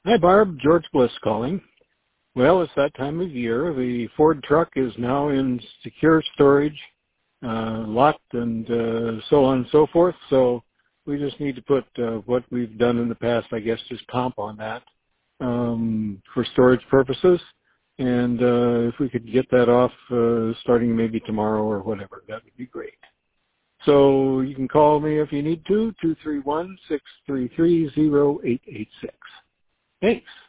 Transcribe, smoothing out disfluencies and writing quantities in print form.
Hi, Barb. George Bliss calling. Well, it's that time of year. The Ford truck is now in secure storage, locked, and so on and so forth. So we just need to put what we've done in the past, I guess, just comp on that for storage purposes. And if we could get that off starting maybe tomorrow or whatever, that would be great. So you can call me if you need to, 231-633-0886. Thanks.